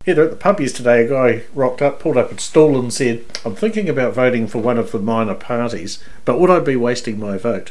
Heather, at the pub yesterday, a guy rocked up, pulled up a stool and said, "I'm thinking about voting for one of the minor parties, but would I be wasting my vote?"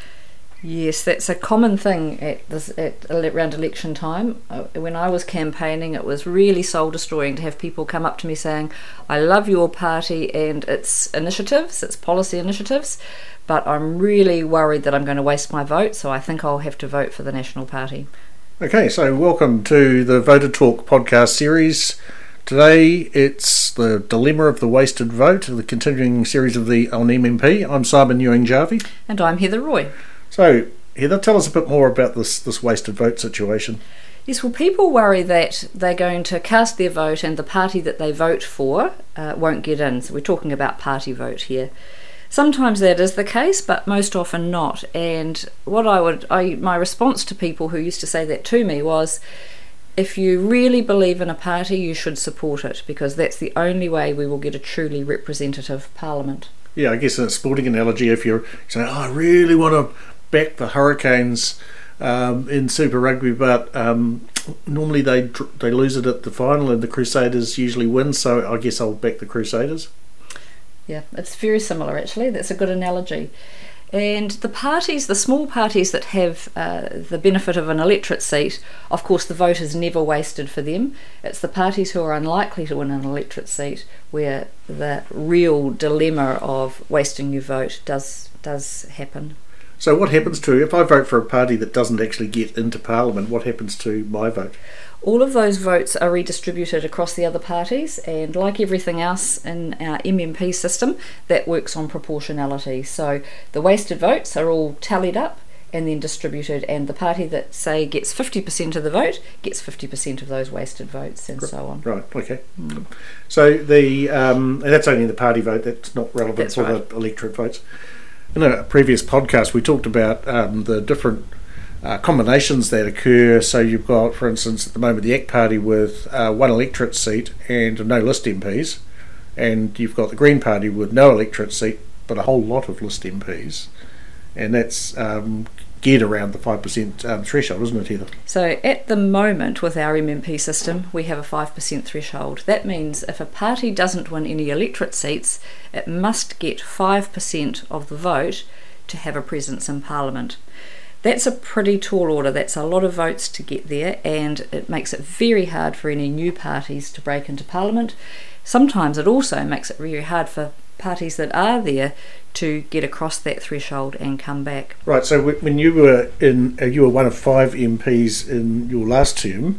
Yes, that's a common thing around election time. When I was campaigning, it was really soul-destroying to have people come up to me saying, "I love your party and its initiatives, its policy initiatives, but I'm really worried that I'm going to waste my vote, so I think I'll have to vote for the National Party." Okay, so welcome to the Voter Talk podcast series. Today it's the dilemma of the wasted vote, the continuing series of the on MMP. I'm Simon Ewing-Jarvie. And I'm Heather Roy. So, Heather, tell us a bit more about this wasted vote situation. Yes, well, people worry that they're going to cast their vote and the party that they vote for won't get in. So we're talking about party vote here. Sometimes that is the case, but most often not. And my response to people who used to say that to me was, if you really believe in a party, you should support it, because that's the only way we will get a truly representative parliament. Yeah, I guess in a sporting analogy, if you're saying, "I really want to back the Hurricanes in Super Rugby, but normally they lose it at the final and the Crusaders usually win, so I guess I'll back the Crusaders." Yeah, it's very similar actually. That's a good analogy. And the small parties that have the benefit of an electorate seat, of course the vote is never wasted for them. It's the parties who are unlikely to win an electorate seat where the real dilemma of wasting your vote does happen. So what happens if I vote for a party that doesn't actually get into Parliament, what happens to my vote? All of those votes are redistributed across the other parties, and like everything else in our MMP system, that works on proportionality. So the wasted votes are all tallied up and then distributed, and the party that, say, gets 50% of the vote gets 50% of those wasted votes, and so on. Right, okay. So and that's only the party vote, that's not relevant for the electorate votes. In a previous podcast, we talked about the different combinations that occur. So you've got, for instance, at the moment the ACT Party with one electorate seat and no list MPs, and you've got the Green Party with no electorate seat but a whole lot of list MPs, and that's geared around the 5% threshold, isn't it, Heather? So at the moment with our MMP system, we have a 5% threshold. That means if a party doesn't win any electorate seats, it must get 5% of the vote to have a presence in Parliament. That's a pretty tall order. That's a lot of votes to get there, and it makes it very hard for any new parties to break into Parliament. Sometimes it also makes it very hard for parties that are there to get across that threshold and come back. Right, so when you were you were one of 5 MPs in your last term,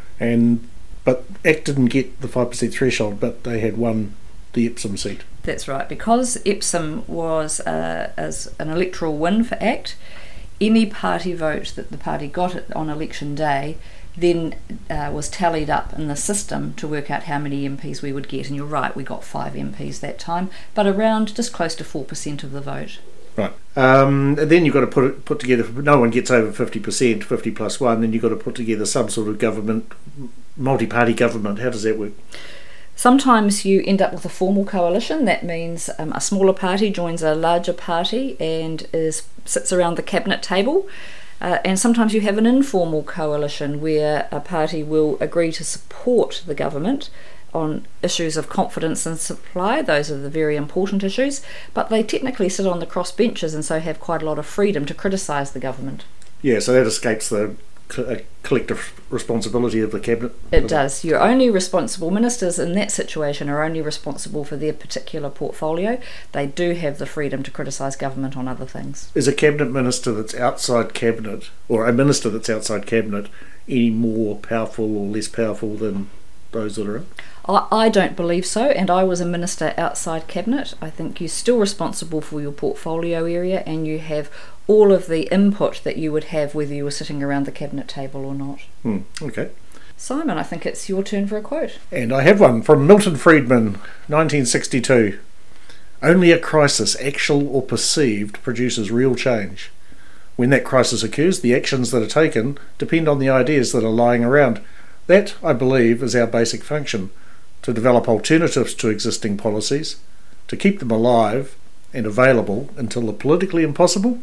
but ACT didn't get the 5% threshold, but they had won the Epsom seat. That's right, because Epsom was as an electoral win for ACT. Any party vote that the party got on election day then was tallied up in the system to work out how many MPs we would get. And you're right, we got 5 MPs that time, but around just close to 4% of the vote. Right. And then you've got to put together, if no one gets over 50%, 50 plus 1, then you've got to put together some sort of government, multi-party government. How does that work? Sometimes you end up with a formal coalition. That means a smaller party joins a larger party and sits around the cabinet table. And sometimes you have an informal coalition where a party will agree to support the government on issues of confidence and supply. Those are the very important issues. But they technically sit on the cross benches and so have quite a lot of freedom to criticise the government. Yeah, so that escapes the collective responsibility of the cabinet. It does. You're only responsible. Ministers in that situation are only responsible for their particular portfolio. They do have the freedom to criticise government on other things. Is a cabinet minister that's outside cabinet, or a minister that's outside cabinet, any more powerful or less powerful than those that are in? I don't believe so, and I was a minister outside cabinet. I think you're still responsible for your portfolio area, and you have all of the input that you would have whether you were sitting around the cabinet table or not. Okay. Simon, I think it's your turn for a quote. And I have one from Milton Friedman, 1962. "Only a crisis, actual or perceived, produces real change. When that crisis occurs, the actions that are taken depend on the ideas that are lying around. That, I believe, is our basic function, to develop alternatives to existing policies, to keep them alive and available until the politically impossible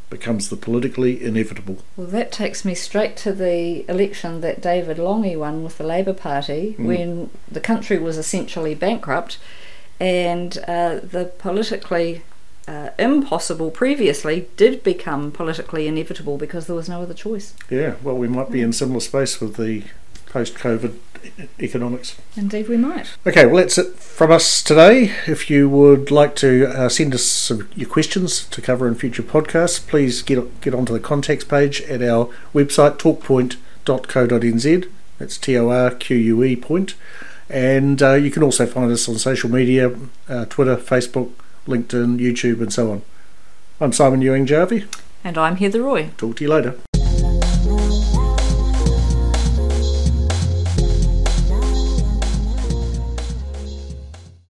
becomes the politically inevitable. Well, that takes me straight to the election that David Lange won with the Labour Party when the country was essentially bankrupt, and the politically impossible previously did become politically inevitable because there was no other choice. Yeah, well, we might be in similar space with the post-COVID economics. Indeed we might. Okay, well, that's it from us today. If you would like to send us your questions to cover in future podcasts, please get onto the contacts page at our website, talkpoint.co.nz. That's TORQUE point. And you can also find us on social media, Twitter, Facebook, LinkedIn, YouTube, and so on. I'm Simon Ewing-Jarvie. And I'm Heather Roy. Talk to you later.